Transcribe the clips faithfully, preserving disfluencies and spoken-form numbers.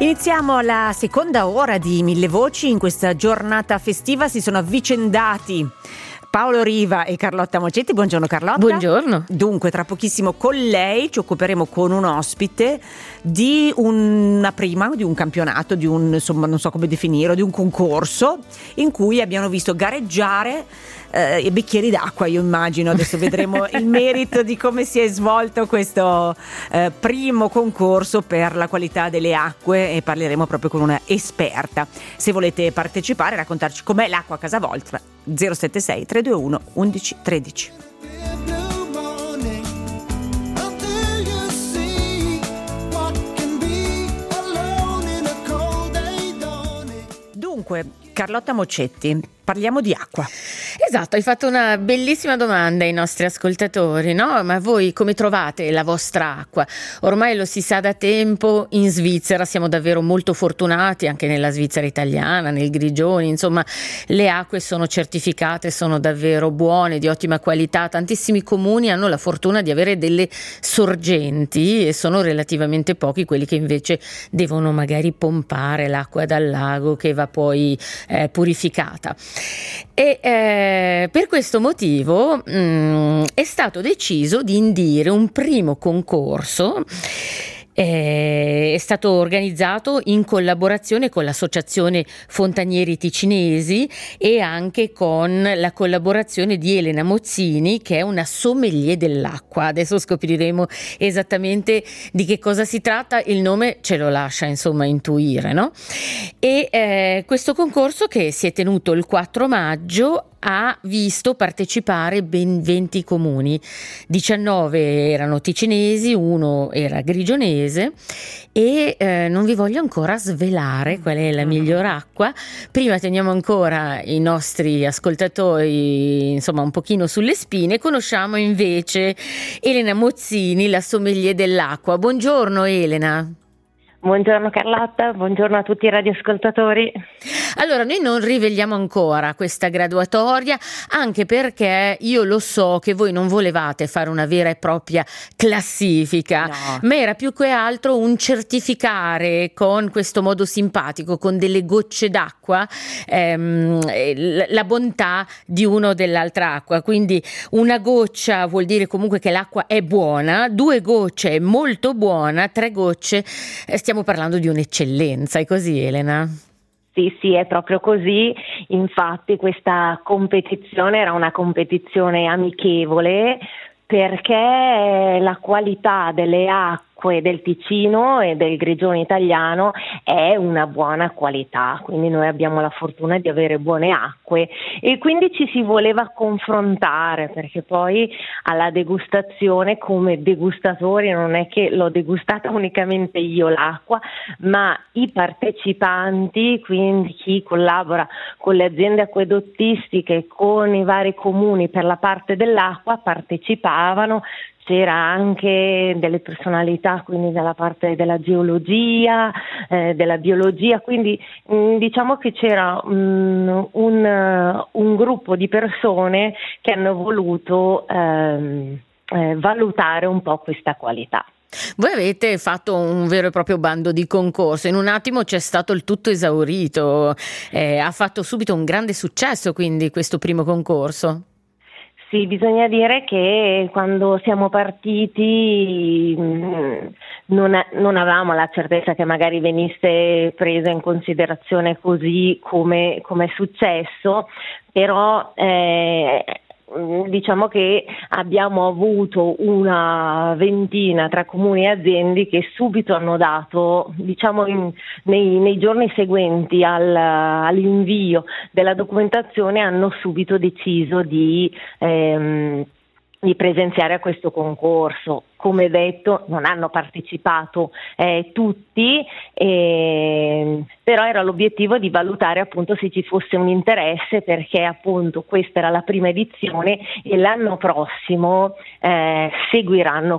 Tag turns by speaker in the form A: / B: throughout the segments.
A: Iniziamo la seconda ora di Mille Voci. In questa giornata festiva si sono avvicendati Paolo Riva e Carlotta Mocetti. Buongiorno Carlotta.
B: Buongiorno.
A: Dunque, tra pochissimo con lei ci occuperemo con un ospite di una prima, di un campionato, di un, insomma, non so come definirlo, di un concorso in cui abbiamo visto gareggiare eh, i bicchieri d'acqua, io immagino. Adesso vedremo il merito di come si è svolto questo eh, primo concorso per la qualità delle acque e parleremo proprio con una esperta. Se volete partecipare, raccontarci com'è l'acqua a casa vostra, zero sette sei tre due uno undici tredici. Dunque, Carlotta Mocetti, parliamo di acqua.
B: Esatto, hai fatto una bellissima domanda ai nostri ascoltatori, no? Ma voi come trovate la vostra acqua? Ormai lo si sa da tempo, in Svizzera siamo davvero molto fortunati, anche nella Svizzera italiana, nel Grigioni, insomma le acque sono certificate, sono davvero buone, di ottima qualità. Tantissimi comuni hanno la fortuna di avere delle sorgenti e sono relativamente pochi quelli che invece devono magari pompare l'acqua dal lago che va poi eh, purificata. E eh, per questo motivo mh, è stato deciso di indire un primo concorso. È stato organizzato in collaborazione con l'Associazione Fontanieri Ticinesi e anche con la collaborazione di Elena Mozzini, che è una sommelier dell'acqua. Adesso scopriremo esattamente di che cosa si tratta, il nome ce lo lascia insomma intuire, no? E eh, questo concorso, che si è tenuto il quattro maggio, ha visto partecipare ben venti comuni, diciannove erano ticinesi, uno era grigionese e eh, non vi voglio ancora svelare qual è la miglior acqua. Prima teniamo ancora i nostri ascoltatori insomma un pochino sulle spine. Conosciamo invece Elena Mozzini, la sommelier dell'acqua. Buongiorno Elena.
C: Buongiorno Carlotta, buongiorno a tutti i radioascoltatori.
B: Allora, noi non riveliamo ancora questa graduatoria, anche perché io lo so che voi non volevate fare una vera e propria classifica,
A: no.
B: ma era più che altro un certificare con questo modo simpatico, con delle gocce d'acqua, ehm, la bontà di uno o dell'altra acqua. Quindi una goccia vuol dire comunque che l'acqua è buona, due gocce è molto buona, tre gocce eh, stiamo parlando di un'eccellenza. È così, Elena?
C: Sì, sì, è proprio così. Infatti questa competizione era una competizione amichevole, perché la qualità delle acque del Ticino e del Grigione italiano è una buona qualità, quindi noi abbiamo la fortuna di avere buone acque e quindi ci si voleva confrontare, perché poi alla degustazione, come degustatori, non è che l'ho degustata unicamente io l'acqua, ma i partecipanti, quindi chi collabora con le aziende acquedottistiche, con i vari comuni per la parte dell'acqua, partecipavano. C'era anche delle personalità, quindi dalla parte della geologia, eh, della biologia, quindi mh, diciamo che c'era mh, un, un gruppo di persone che hanno voluto ehm, eh, valutare un po' questa qualità.
B: Voi avete fatto un vero e proprio bando di concorso, in un attimo c'è stato il tutto esaurito, eh, ha fatto subito un grande successo quindi questo primo concorso.
C: Sì, bisogna dire che quando siamo partiti mh, non, non avevamo la certezza che magari venisse presa in considerazione così come, come è successo, però eh, diciamo che abbiamo avuto una ventina tra comuni e aziende che subito hanno dato, diciamo in, nei, nei giorni seguenti al, all'invio della documentazione, hanno subito deciso di ehm, di presenziare a questo concorso. Come detto, non hanno partecipato eh, tutti, eh, però era l'obiettivo di valutare appunto se ci fosse un interesse, perché appunto questa era la prima edizione e l'anno prossimo eh, seguiranno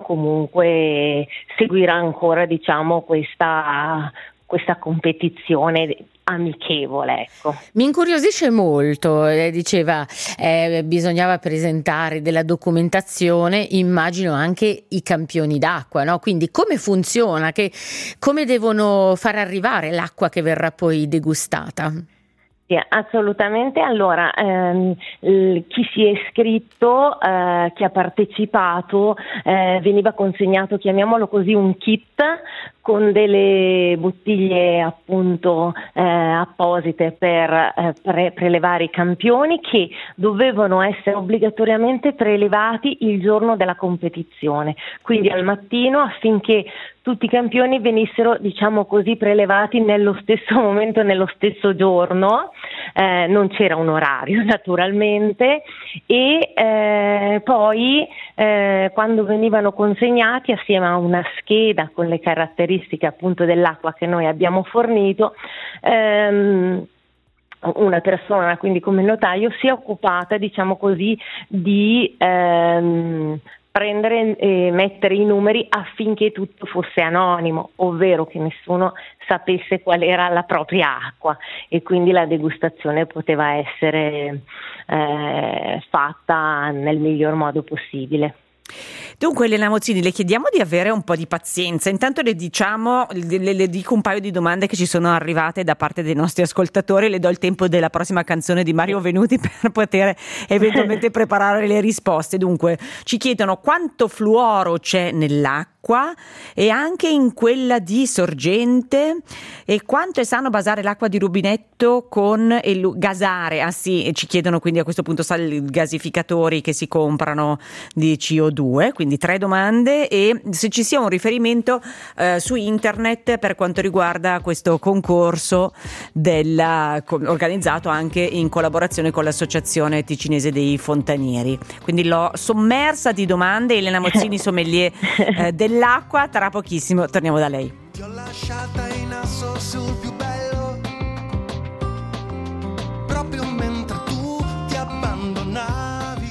C: comunque, seguirà ancora diciamo questa questa competizione amichevole, ecco.
B: Mi incuriosisce molto, eh, diceva eh, bisognava presentare della documentazione, immagino anche i campioni d'acqua, no? Quindi come funziona, che, come devono far arrivare l'acqua che verrà poi degustata?
C: Sì, assolutamente. Allora, ehm, l- chi si è iscritto, eh, chi ha partecipato, eh, veniva consegnato, chiamiamolo così, un kit con delle bottiglie appunto eh, apposite per eh, pre- prelevare i campioni, che dovevano essere obbligatoriamente prelevati il giorno della competizione, quindi al mattino, affinché tutti i campioni venissero, diciamo così, prelevati nello stesso momento, nello stesso giorno. Eh, non c'era un orario naturalmente, e eh, poi eh, quando venivano consegnati assieme a una scheda con le caratteristiche appunto dell'acqua che noi abbiamo fornito, ehm, una persona, quindi come il notaio, si è occupata, diciamo così, di ehm, prendere e mettere i numeri affinché tutto fosse anonimo, ovvero che nessuno sapesse qual era la propria acqua, e quindi la degustazione poteva essere eh, fatta nel miglior modo possibile.
A: Dunque, Elena Mozzini, le chiediamo di avere un po' di pazienza. Intanto le diciamo, le, le dico un paio di domande che ci sono arrivate da parte dei nostri ascoltatori. Le do il tempo della prossima canzone di Mario Venuti per poter eventualmente preparare le risposte. Dunque, ci chiedono quanto fluoro c'è nell'acqua e anche in quella di sorgente, e quanto è sano basare l'acqua di rubinetto con il gasare. Ah sì, e ci chiedono quindi a questo punto i gasificatori che si comprano di C O due. Quindi tre domande, e se ci sia un riferimento eh, su internet per quanto riguarda questo concorso della, organizzato anche in collaborazione con l'Associazione Ticinese dei Fontanieri. Quindi l'ho sommersa di domande. Elena Mozzini, sommelier eh, dell'acqua. Tra pochissimo torniamo da lei.
D: Ti ho lasciata in asso sul più bello, proprio mentre tu ti abbandonavi.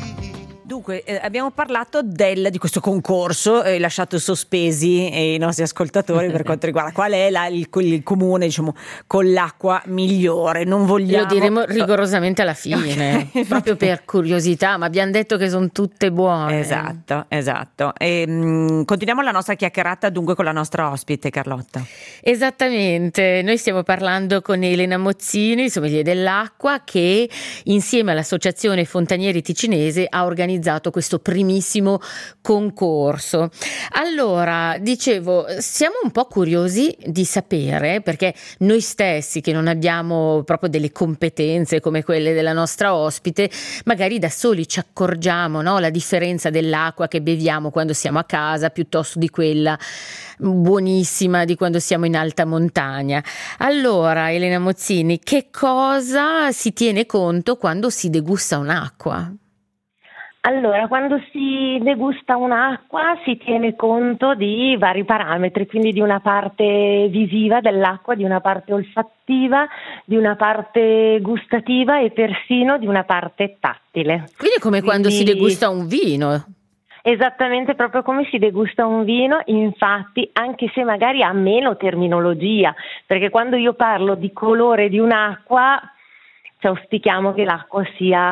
A: Dunque, eh, abbiamo parlato del, di questo concorso e eh, lasciato sospesi eh, i nostri ascoltatori per quanto riguarda qual è la, il, il comune, diciamo, con l'acqua migliore. Non vogliamo...
B: Lo diremo rigorosamente alla fine, okay. Proprio per curiosità, ma abbiamo detto che sono tutte buone.
A: Esatto, esatto. E, mh, continuiamo la nostra chiacchierata dunque con la nostra ospite, Carlotta.
B: Esattamente, noi stiamo parlando con Elena Mozzini, sommelier dell'acqua, che insieme all'Associazione Fontanieri Ticinese ha organizzato questo primissimo concorso. Allora, dicevo, siamo un po' curiosi di sapere, perché noi stessi che non abbiamo proprio delle competenze come quelle della nostra ospite, magari da soli ci accorgiamo, no, la differenza dell'acqua che beviamo quando siamo a casa piuttosto di quella buonissima di quando siamo in alta montagna. Allora, Elena Mozzini, che cosa si tiene conto quando si degusta un'acqua?
C: Allora, quando si degusta un'acqua si tiene conto di vari parametri, quindi di una parte visiva dell'acqua, di una parte olfattiva, di una parte gustativa e persino di una parte tattile.
B: Quindi è come quindi... quando si degusta un vino.
C: Esattamente, proprio come si degusta un vino, infatti, anche se magari ha meno terminologia, perché quando io parlo di colore di un'acqua, cioè, auspichiamo che l'acqua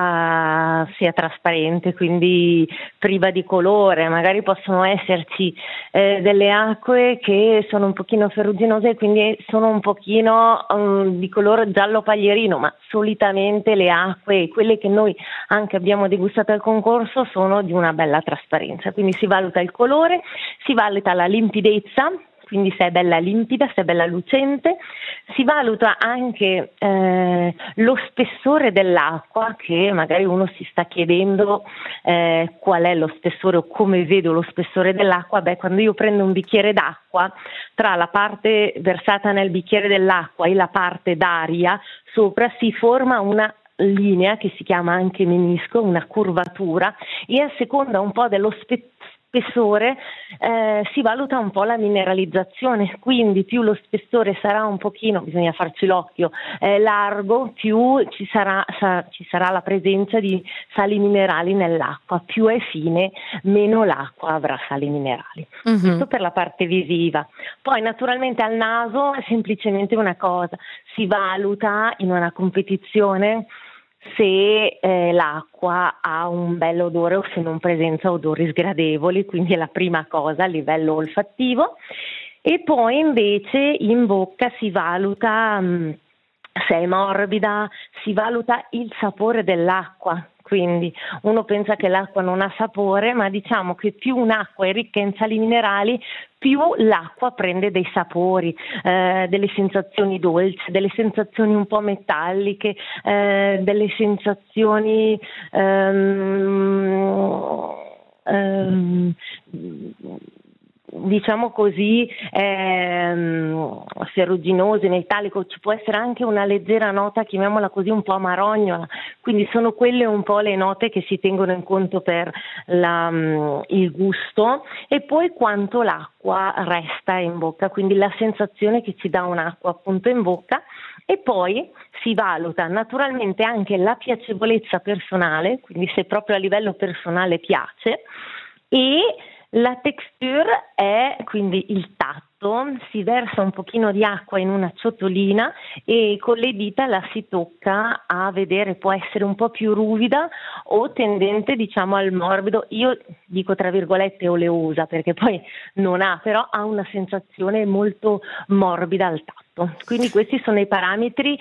C: sia, sia trasparente, quindi priva di colore. Magari possono esserci eh, delle acque che sono un pochino ferruginose e quindi sono un pochino um, di colore giallo paglierino, ma solitamente le acque, quelle che noi anche abbiamo degustato al concorso, sono di una bella trasparenza. Quindi si valuta il colore, si valuta la limpidezza, quindi se è bella limpida, se è bella lucente, si valuta anche eh, lo spessore dell'acqua, che magari uno si sta chiedendo eh, qual è lo spessore o come vedo lo spessore dell'acqua. Beh, quando io prendo un bicchiere d'acqua, tra la parte versata nel bicchiere dell'acqua e la parte d'aria sopra si forma una linea che si chiama anche menisco, una curvatura, e a seconda un po' dello spessore spessore eh, si valuta un po' la mineralizzazione, quindi più lo spessore sarà un pochino, bisogna farci l'occhio, eh, largo, più ci sarà, sa, ci sarà la presenza di sali minerali nell'acqua, più è fine, meno l'acqua avrà sali minerali. Mm-hmm. Questo per la parte visiva. Poi naturalmente al naso è semplicemente una cosa, si valuta in una competizione se eh, l'acqua ha un bel odore o se non presenta odori sgradevoli, quindi è la prima cosa a livello olfattivo. E poi invece in bocca si valuta mh, se è morbida, si valuta il sapore dell'acqua. Quindi uno pensa che l'acqua non ha sapore, ma diciamo che più un'acqua è ricca in sali minerali, più l'acqua prende dei sapori, eh, delle sensazioni dolci, delle sensazioni un po' metalliche, eh, delle sensazioni ehm, ehm, diciamo così ehm, ferruginose, metallico, ci può essere anche una leggera nota, chiamiamola così, un po' marognola, quindi sono quelle un po' le note che si tengono in conto per la, il gusto, e poi quanto l'acqua resta in bocca, quindi la sensazione che ci dà un'acqua appunto in bocca. E poi si valuta naturalmente anche la piacevolezza personale, quindi se proprio a livello personale piace, e la texture è quindi il tatto, si versa un pochino di acqua in una ciotolina e con le dita la si tocca a vedere, può essere un po' più ruvida o tendente diciamo al morbido, io dico tra virgolette oleosa perché poi non ha, però ha una sensazione molto morbida al tatto. Quindi questi sono i parametri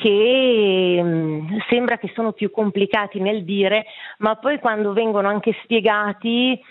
C: che mh, sembra che sono più complicati nel dire, ma poi quando vengono anche spiegati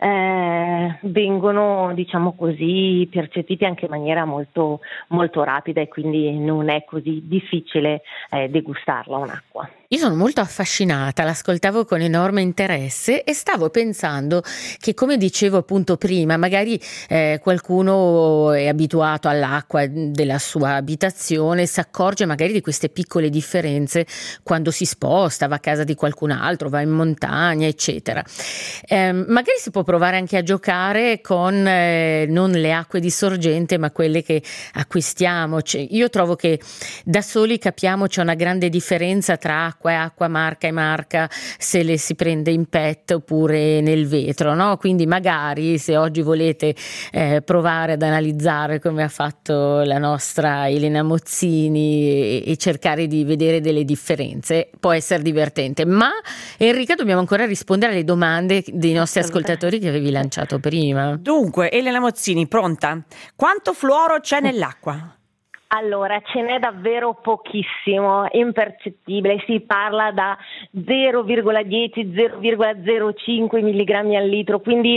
C: Eh, vengono diciamo così percepiti anche in maniera molto, molto rapida e quindi non è così difficile eh, degustarla un'acqua.
B: Io sono molto affascinata, l'ascoltavo con enorme interesse e stavo pensando che, come dicevo appunto prima, magari eh, qualcuno è abituato all'acqua della sua abitazione, si accorge magari di queste piccole differenze quando si sposta, va a casa di qualcun altro, va in montagna, eccetera. Eh, magari si può provare anche a giocare con eh, non le acque di sorgente, ma quelle che acquistiamo. Cioè, io trovo che da soli capiamo c'è una grande differenza tra acqua e acqua, marca e marca, se le si prende in P E T oppure nel vetro, no? Quindi magari se oggi volete eh, provare ad analizzare come ha fatto la nostra Elena Mozzini e, e cercare di vedere delle differenze, può essere divertente. Ma Enrica, dobbiamo ancora rispondere alle domande dei nostri ascoltatori che avevi lanciato prima.
A: Dunque, Elena Mozzini, pronta? Quanto fluoro c'è nell'acqua?
C: Allora, ce n'è davvero pochissimo, impercettibile, si parla da zero virgola dieci zero virgola zero cinque milligrammi al litro, quindi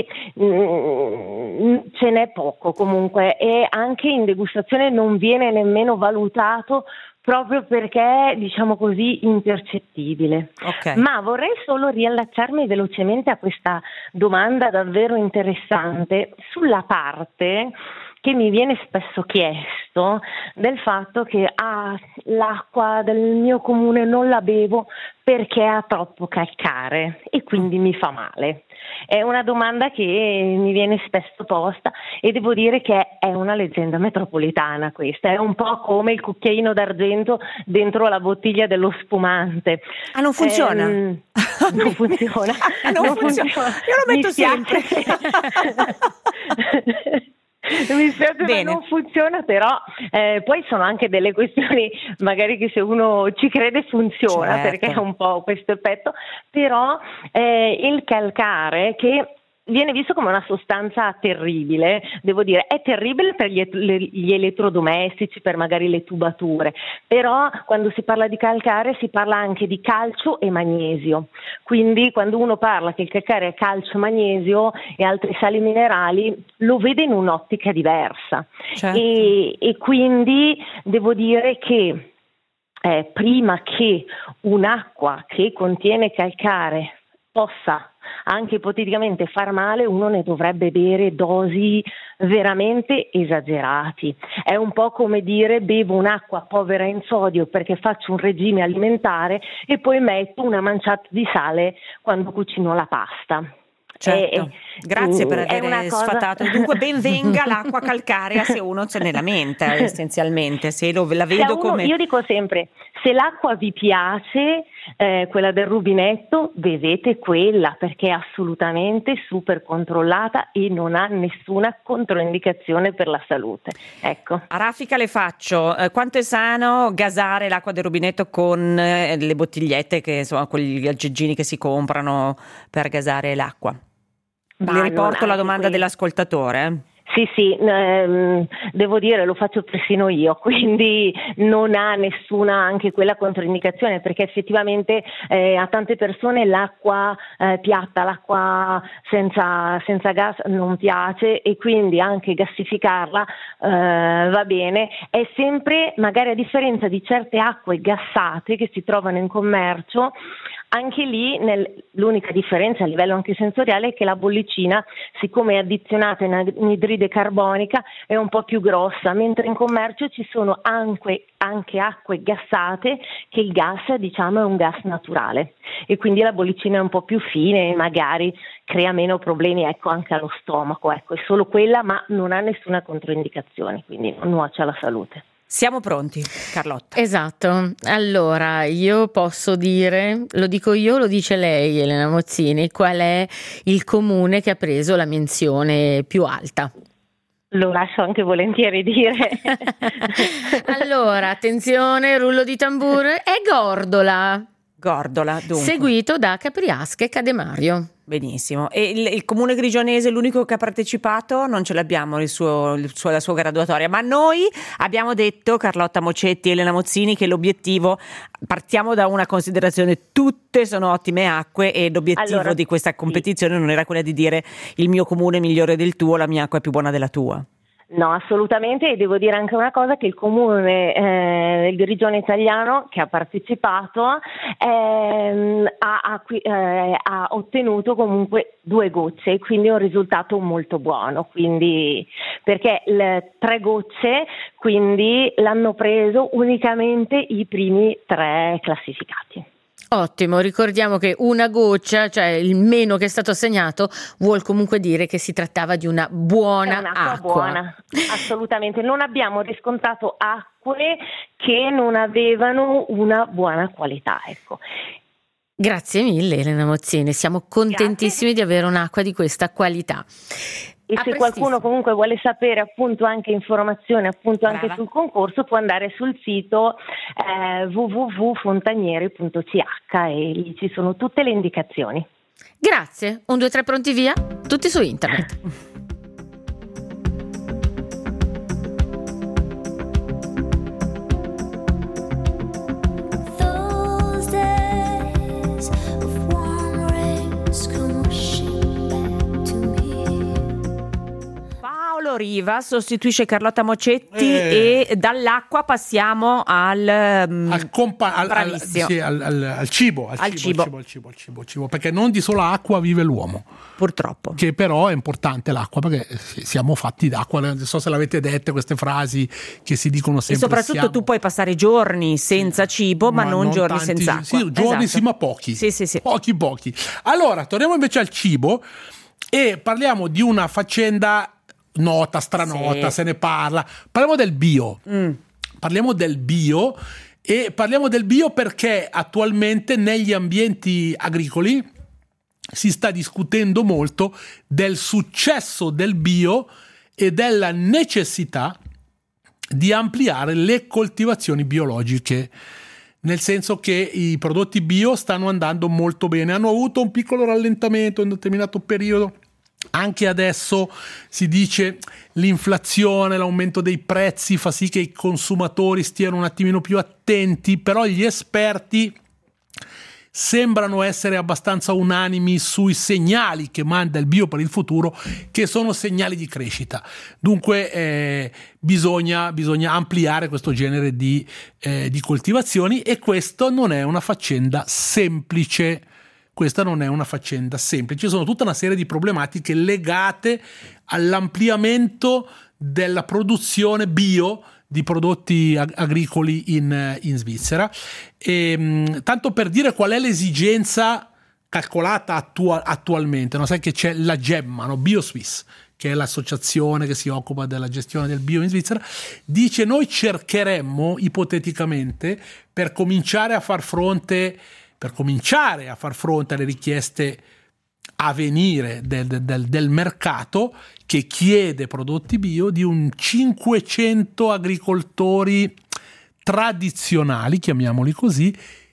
C: mm, ce n'è poco comunque, e anche in degustazione non viene nemmeno valutato proprio perché, diciamo così, impercettibile. Okay. Ma vorrei solo riallacciarmi velocemente a questa domanda davvero interessante sulla parte che mi viene spesso chiesto del fatto che ah, l'acqua del mio comune non la bevo perché ha troppo calcare e quindi mi fa male. È una domanda che mi viene spesso posta e devo dire che è una leggenda metropolitana questa, è un po' come il cucchiaino d'argento dentro la bottiglia dello spumante.
A: Ah, non funziona?
C: Ehm, non funziona.
A: Ah, non, non funziona. funziona. Io lo metto sempre.
C: Mi spiace, ma non funziona, però eh, poi sono anche delle questioni magari che se uno ci crede funziona, certo, perché ha un po' questo effetto, però eh, il calcare, che viene visto come una sostanza terribile, devo dire, è terribile per gli, gli elettrodomestici, per magari le tubature, però quando si parla di calcare si parla anche di calcio e magnesio, quindi quando uno parla che il calcare è calcio, magnesio e altri sali minerali lo vede in un'ottica diversa, certo. e, e quindi devo dire che eh, prima che un'acqua che contiene calcare possa anche ipoteticamente far male, uno ne dovrebbe bere dosi veramente esagerati. È un po' come dire bevo un'acqua povera in sodio perché faccio un regime alimentare e poi metto una manciata di sale quando cucino la pasta.
A: Certo.
C: E-
A: Grazie per
C: è una
A: aver
C: cosa-
A: sfatato. Dunque ben venga l'acqua calcarea se uno se ne lamenta, essenzialmente, se lo, la
C: Se a
A: vedo
C: uno-
A: come...
C: Io dico sempre, se l'acqua vi piace, eh, quella del rubinetto, bevete quella, perché è assolutamente super controllata e non ha nessuna controindicazione per la salute. Ecco.
A: A raffica le faccio, eh, quanto è sano gasare l'acqua del rubinetto con eh, le bottigliette, che insomma quegli aggeggini che si comprano per gasare l'acqua?
C: Ma
A: Le riporto
C: non
A: la
C: anche
A: domanda
C: quelli-
A: dell'ascoltatore. eh.
C: Sì, sì, ehm, devo dire, lo faccio persino io, quindi non ha nessuna anche quella controindicazione, perché effettivamente eh, a tante persone l'acqua eh, piatta, l'acqua senza, senza gas non piace, e quindi anche gassificarla eh, va bene. È sempre, magari a differenza di certe acque gassate che si trovano in commercio, anche lì nel- l'unica differenza a livello anche sensoriale è che la bollicina, siccome è addizionata in anidride carbonica, è un po' più grossa, mentre in commercio ci sono anche, anche acque gassate che il gas, diciamo, è un gas naturale, e quindi la bollicina è un po' più fine e magari crea meno problemi, ecco, anche allo stomaco. Ecco, è solo quella, ma non ha nessuna controindicazione, quindi non nuoce alla salute.
A: Siamo pronti, Carlotta.
B: Esatto, allora io posso dire, lo dico io, lo dice lei, Elena Mozzini, qual è il comune che ha preso la menzione più alta?
C: Lo lascio anche volentieri dire.
B: Allora, attenzione, rullo di tamburo, è Gordola,
A: Gordola, dunque.
B: seguito da Capriasca e Cademario.
A: Benissimo. E il, il comune grigionese, l'unico che ha partecipato, non ce l'abbiamo il suo, il suo- la sua graduatoria, ma noi abbiamo detto, Carlotta Mocetti e Elena Mozzini, che l'obiettivo, partiamo da una considerazione, tutte sono ottime acque, e l'obiettivo
C: Allora,
A: di questa
C: sì.
A: competizione non era quella di dire il mio comune è migliore del tuo, la mia acqua è più buona della tua.
C: No, assolutamente, e devo dire anche una cosa, che il comune eh, del Grigione italiano che ha partecipato ehm, ha, acqui- eh, ha ottenuto comunque due gocce, quindi un risultato molto buono, quindi, perché le tre gocce quindi l'hanno preso unicamente i primi tre classificati.
B: Ottimo, ricordiamo che una goccia, cioè il meno che è stato assegnato, vuol comunque dire che si trattava di una buona
C: È un'acqua
B: acqua.
C: buona, assolutamente. Non abbiamo riscontrato acque che non avevano una buona qualità, ecco.
B: Grazie mille Elena Mozzini, siamo contentissimi di avere un'acqua di questa qualità.
C: E
B: A
C: se
B: prestissimo.
C: qualcuno comunque vuole sapere appunto anche informazioni appunto anche
A: Brava.
C: sul concorso, può andare sul sito eh, w w w punto fontanieri punto c h, e lì ci sono tutte le indicazioni.
B: Grazie, un, due, tre pronti via, tutti su internet.
E: Those days of warm rains come washing back to me.
A: Paolo Riva sostituisce Carlotta Mocetti
F: Eh.
A: e dall'acqua passiamo al, mm,
F: Al, compa- al, al,
A: bravissimo.
F: sì, al, al- al cibo, al,
A: Al
F: cibo,
A: cibo.
F: al cibo, al cibo, al cibo, perché non di sola acqua vive l'uomo,
A: purtroppo.
F: che però è importante l'acqua, perché siamo fatti d'acqua. Non so se l'avete dette queste frasi che si dicono
A: E
F: sempre.
A: soprattutto
F: siamo-
A: tu puoi passare giorni senza cibo, ma, non, giorni
F: tanti-
A: senza acqua.
F: Sì, giorni
A: Esatto.
F: sì, ma pochi.
A: Sì, sì, sì.
F: Pochi, pochi. Allora, torniamo invece al cibo e parliamo di una faccenda nota, stranota,
A: Sì.
F: se ne parla. Parliamo del bio.
A: Mm.
F: Parliamo del bio e parliamo del bio perché attualmente negli ambienti agricoli si sta discutendo molto del successo del bio e della necessità di ampliare le coltivazioni biologiche, nel senso che i prodotti bio stanno andando molto bene, hanno avuto un piccolo rallentamento in un determinato periodo. Anche adesso si dice l'inflazione, l'aumento dei prezzi fa sì che i consumatori stiano un attimino più attenti, però gli esperti sembrano essere abbastanza unanimi sui segnali che manda il bio per il futuro, che sono segnali di crescita. Dunque eh, bisogna, bisogna ampliare questo genere di, eh, di coltivazioni, e questo non è una faccenda semplice. Questa non è una faccenda semplice, ci sono tutta una serie di problematiche legate all'ampliamento della produzione bio di prodotti ag- agricoli in, in Svizzera. E, mh, tanto per dire qual è l'esigenza calcolata attua- attualmente, no? Sai che c'è la Gemma, no? BioSwiss, che è l'associazione che si occupa della gestione del bio in Svizzera, dice: noi cercheremmo ipoteticamente, per cominciare a far fronte per cominciare a far fronte alle richieste a venire del, del, del mercato che chiede prodotti bio, di un cinquecento agricoltori tradizionali, chiamiamoli così,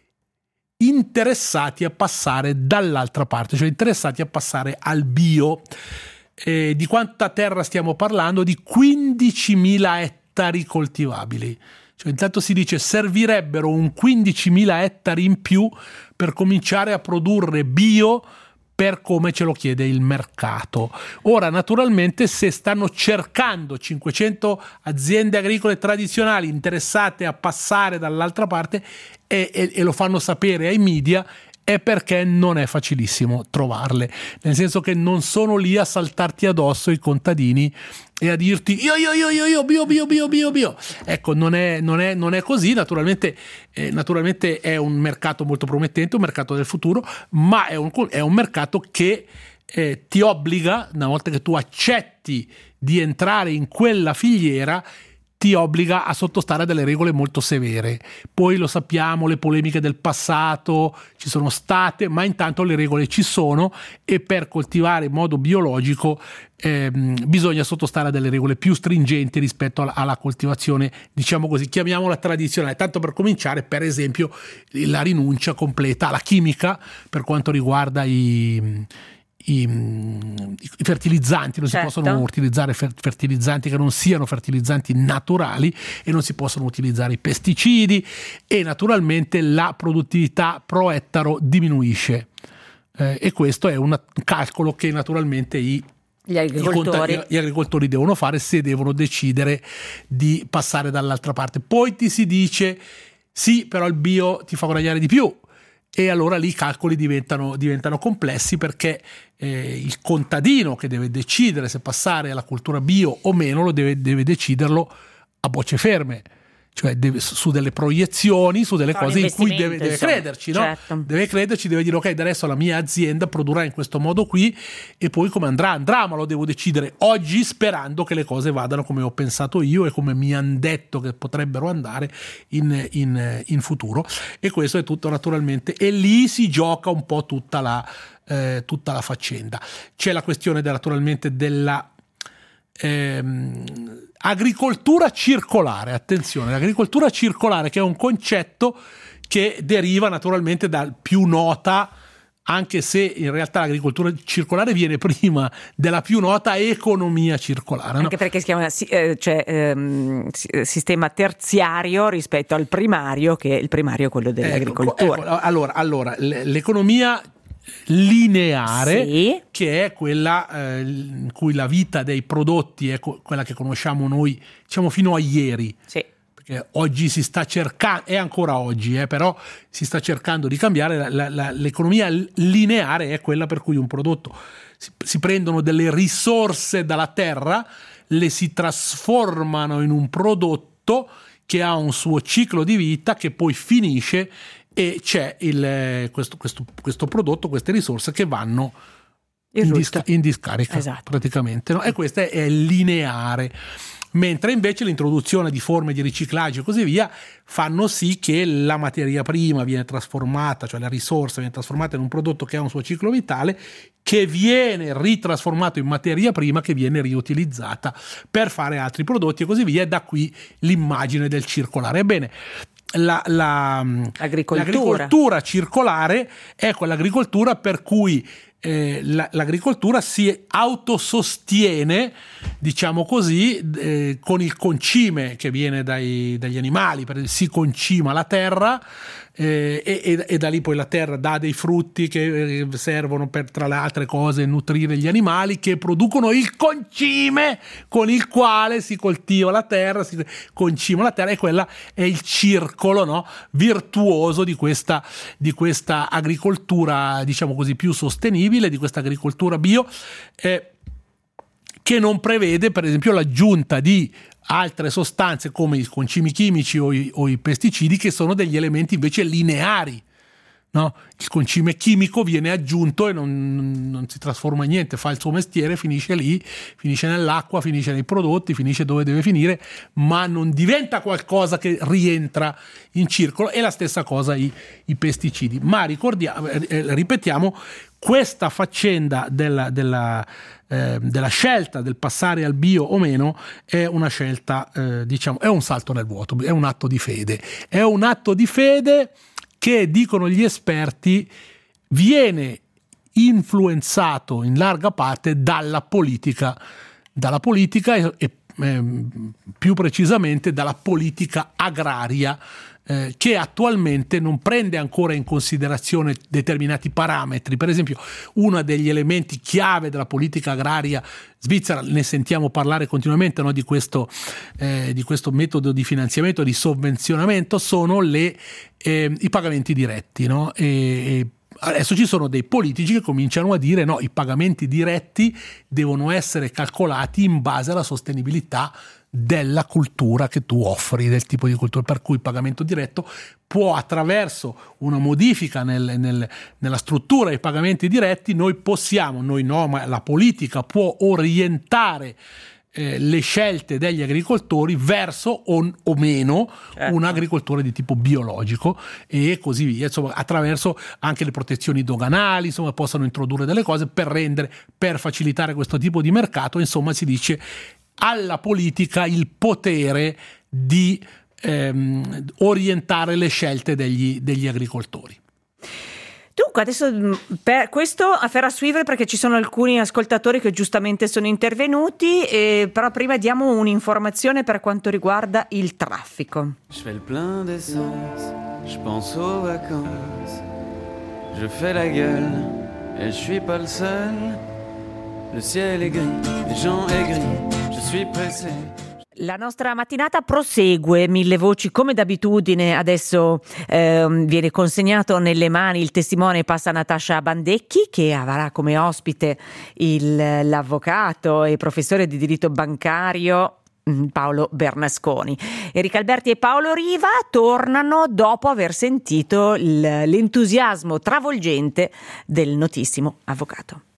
F: interessati a passare dall'altra parte, cioè interessati a passare al bio. Eh, di quanta terra stiamo parlando? Di quindicimila ettari coltivabili. Cioè, intanto si dice servirebbero un quindicimila ettari in più per cominciare a produrre bio per come ce lo chiede il mercato. Ora, naturalmente, se stanno cercando cinquecento aziende agricole tradizionali interessate a passare dall'altra parte e, e, e lo fanno sapere ai media, è perché non è facilissimo trovarle, nel senso che non sono lì a saltarti addosso i contadini e a dirti io io io io io bio bio bio bio bio. Ecco, non è, non è, non è così. Naturalmente, eh, naturalmente è un mercato molto promettente, un mercato del futuro, ma è un, è un mercato che eh, ti obbliga, una volta che tu accetti di entrare in quella filiera, ti obbliga a sottostare a delle regole molto severe. Poi lo sappiamo, le polemiche del passato ci sono state, ma intanto le regole ci sono, e per coltivare in modo biologico ehm, bisogna sottostare a delle regole più stringenti rispetto alla, alla coltivazione, diciamo così, chiamiamola tradizionale. Tanto per cominciare, per esempio, la rinuncia completa alla chimica per quanto riguarda i I, i fertilizzanti. Non
A: certo.
F: si possono utilizzare fertilizzanti che non siano fertilizzanti naturali, e non si possono utilizzare i pesticidi, e naturalmente la produttività pro ettaro diminuisce, eh, e questo è un calcolo che naturalmente i
A: Gli agricoltori.
F: I, gli agricoltori devono fare se devono decidere di passare dall'altra parte. Poi ti si dice sì, però il bio ti fa guadagnare di più, e allora lì i calcoli diventano, diventano complessi, perché eh, il contadino che deve decidere se passare alla cultura bio o meno lo deve, deve deciderlo a bocce ferme, cioè deve, su delle proiezioni, su delle
A: Sono
F: cose in cui deve, deve
A: insomma.
F: crederci, no?
A: Certo.
F: Deve crederci, deve dire ok, da adesso la mia azienda produrrà in questo modo qui, e poi come andrà andrà, ma lo devo decidere oggi, sperando che le cose vadano come ho pensato io e come mi hanno detto che potrebbero andare in, in, in futuro. E questo è tutto, naturalmente, e lì si gioca un po' tutta la, eh, tutta la faccenda. C'è la questione de, naturalmente della Ehm, agricoltura circolare. Attenzione, l'agricoltura circolare, che è un concetto che deriva naturalmente dal più nota, anche se in realtà l'agricoltura circolare viene prima della più nota economia circolare,
A: Anche
F: no?
A: perché si chiama eh, cioè, ehm, sistema terziario rispetto al primario, che il primario è quello dell'agricoltura.
F: Ecco, ecco, allora, allora l'economia lineare,
A: sì.
F: che è quella eh, in cui la vita dei prodotti è co- quella che conosciamo noi, diciamo, fino a ieri.
A: Sì.
F: Perché oggi si sta cercando, è ancora oggi, eh, però si sta cercando di cambiare. La, la, la, l'economia lineare è quella per cui un prodotto si, si prendono delle risorse dalla terra, le si trasformano in un prodotto che ha un suo ciclo di vita, che poi finisce, e c'è il, questo, questo, questo prodotto, queste risorse che vanno in, disca, in discarica,
A: esatto.
F: praticamente, no? E questo è, è lineare. Mentre invece l'introduzione di forme di riciclaggio e così via fanno sì che la materia prima viene trasformata, cioè la risorsa viene trasformata in un prodotto che ha un suo ciclo vitale, che viene ritrasformato in materia prima, che viene riutilizzata per fare altri prodotti e così via, e da qui l'immagine del circolare. Ebbene, La, la,
A: Agricoltura.
F: l'agricoltura circolare è quell'agricoltura per cui eh, la, l'agricoltura si autosostiene, diciamo così, eh, con il concime che viene dai, dagli animali, per, si concima la terra, eh, e, e da lì poi la terra dà dei frutti che servono per, tra le altre cose, nutrire gli animali, che producono il concime con il quale si coltiva la terra, si concima la terra, e quella è il circolo, no, virtuoso di questa, di questa agricoltura, diciamo così, più sostenibile, di questa agricoltura bio, eh, che non prevede per esempio l'aggiunta di altre sostanze come i concimi chimici o i, o i pesticidi, che sono degli elementi invece lineari, no? Il concime chimico viene aggiunto e non, non si trasforma in niente, fa il suo mestiere, finisce lì, finisce nell'acqua, finisce nei prodotti, finisce dove deve finire, ma non diventa qualcosa che rientra in circolo. E la stessa cosa i, i pesticidi. Ma ricordiamo, eh, ripetiamo, questa faccenda della, della, eh, della scelta del passare al bio o meno è una scelta, eh, diciamo, è un salto nel vuoto, è un atto di fede. È un atto di fede che, dicono gli esperti, viene influenzato in larga parte dalla politica, dalla politica e, e eh, più precisamente dalla politica agraria, Eh, che attualmente non prende ancora in considerazione determinati parametri. Per esempio, uno degli elementi chiave della politica agraria svizzera, ne sentiamo parlare continuamente, no, di questo, eh, di questo metodo di finanziamento, di sovvenzionamento, sono le, eh, i pagamenti diretti, no? E, e adesso ci sono dei politici che cominciano a dire no, i pagamenti diretti devono essere calcolati in base alla sostenibilità della cultura che tu offri, del tipo di cultura, per cui il pagamento diretto può, attraverso una modifica nel, nel, nella struttura dei pagamenti diretti, noi possiamo, noi no, ma la politica può orientare eh, le scelte degli agricoltori verso o, o meno certo. un'agricoltura di tipo biologico e così via, insomma, attraverso anche le protezioni doganali, insomma, possono introdurre delle cose per rendere, per facilitare questo tipo di mercato. Insomma, si dice alla politica il potere di ehm, orientare le scelte degli, degli agricoltori.
A: Dunque, adesso per questo a farà suivere, perché ci sono alcuni ascoltatori che giustamente sono intervenuti, eh, però prima diamo un'informazione per quanto riguarda il traffico.
G: Je fais le plein d'essence, je pense aux vacances, je fais la gueule et je suis pas le seul. Le ciel est gris, les gens aigris, je suis pressé.
A: La nostra mattinata prosegue, mille voci come d'abitudine. Adesso eh, viene consegnato nelle mani il testimone, passa Natascia Bandecchi, che avrà come ospite il, l'avvocato e professore di diritto bancario Paolo Bernasconi. Enrica Alberti e Paolo Riva tornano dopo aver sentito il, l'entusiasmo travolgente del notissimo avvocato.